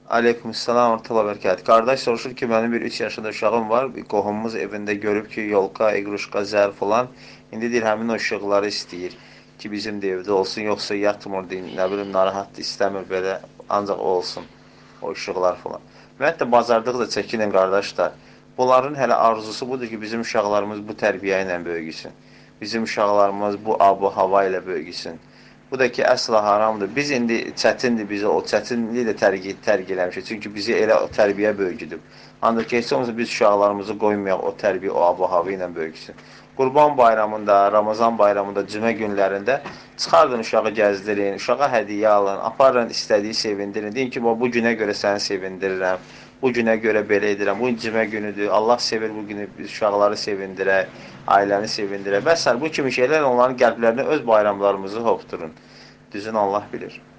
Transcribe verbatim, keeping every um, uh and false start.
Aleykümselam və rahmetullah bərəkət. Qardaş soruşur ki, mənim bir üç yaşında uşağım var. Bir qohumumuz evində görüb ki, yolka, iqruşka, zər falan. İndi deyir, həmin o işıqları istəyir ki, bizim də evdə olsun. Yoxsa yatmır, deyir, nə bilim, narahatdır, istəmir belə. Ancaq o olsun, o işıqlar falan. Ümumiyyətlə, bacardıqca çəkinin, qardaşlar. Bunların hələ arzusu budur ki, bizim uşaqlarımız bu tərbiyə ilə böyüsün. Bizim uşaqlarımız bu ab-ı hava ilə böyüsün. Bu da ki, əsla haramdır. Biz indi çətindir bizə, o çətinliyi də tərk, tərk eləmişik. Çünki bizi elə o tərbiyə böyüdüb. Ancaq ki, heç olmasa biz uşaqlarımızı qoymayaq o tərbiyə, o ab-hava ilə böyüksün. Qurban bayramında, Ramazan bayramında, cümə günlərində çıxardın uşağı gəzdirin, uşağa hədiyyə alın, aparın, istədiyi sevindirin. Deyin ki, bu günə görə səni sevindirirəm, bu günə görə belə edirəm, bu cümə günüdür, Allah sevir bu günü, biz uşaqları sevindirək, ailəni sevindirək və s. Bu kimi şeylər onların qəlblərinə öz bayramlarımızı hopdurun. Düzünü Allah bilir.